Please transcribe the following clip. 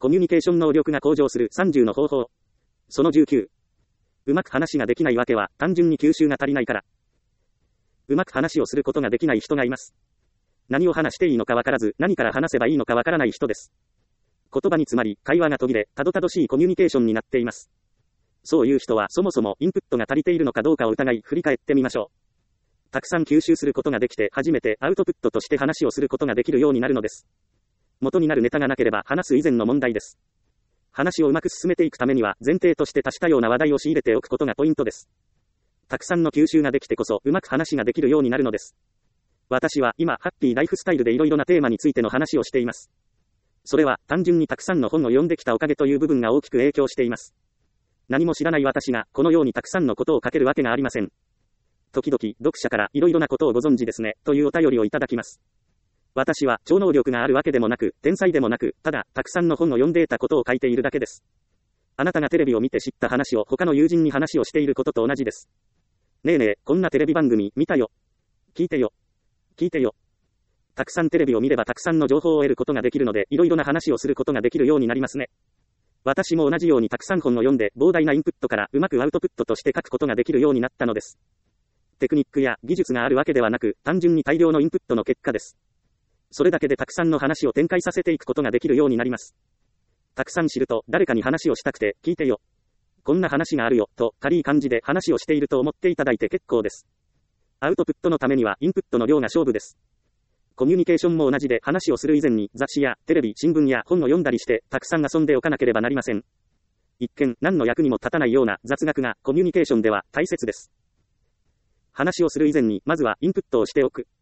コミュニケーション能力が向上する30の方法。その19。うまく話ができないわけは、単純に吸収が足りないから。うまく話をすることができない人がいます。何を話していいのかわからず、何から話せばいいのかわからない人です。言葉に詰まり、会話が途切れ、たどたどしいコミュニケーションになっています。そういう人はそもそもインプットが足りているのかどうかを疑い、振り返ってみましょう。たくさん吸収することができて、初めてアウトプットとして話をすることができるようになるのです。元になるネタがなければ話す以前の問題です。話をうまく進めていくためには、前提として多種多様な話題を仕入れておくことがポイントです。たくさんの吸収ができてこそ、うまく話ができるようになるのです。私は今、ハッピーライフスタイルでいろいろなテーマについての話をしています。それは、単純にたくさんの本を読んできたおかげという部分が大きく影響しています。何も知らない私が、このようにたくさんのことを書けるわけがありません。時々、読者からいろいろなことをご存知ですね、というお便りをいただきます。私は超能力があるわけでもなく、天才でもなく、ただ、たくさんの本を読んでいたことを書いているだけです。あなたがテレビを見て知った話を他の友人に話をしていることと同じです。ねえねえ、こんなテレビ番組見たよ。聞いてよ。聞いてよ。たくさんテレビを見ればたくさんの情報を得ることができるので、いろいろな話をすることができるようになりますね。私も同じようにたくさん本を読んで、膨大なインプットからうまくアウトプットとして書くことができるようになったのです。テクニックや技術があるわけではなく、単純に大量のインプットの結果です。それだけでたくさんの話を展開させていくことができるようになります。たくさん知ると、誰かに話をしたくて、聞いてよ。こんな話があるよ、と軽い感じで話をしていると思っていただいて結構です。アウトプットのためにはインプットの量が勝負です。コミュニケーションも同じで話をする以前に雑誌やテレビ、新聞や本を読んだりしてたくさん遊んでおかなければなりません。一見何の役にも立たないような雑学がコミュニケーションでは大切です。話をする以前にまずはインプットをしておく。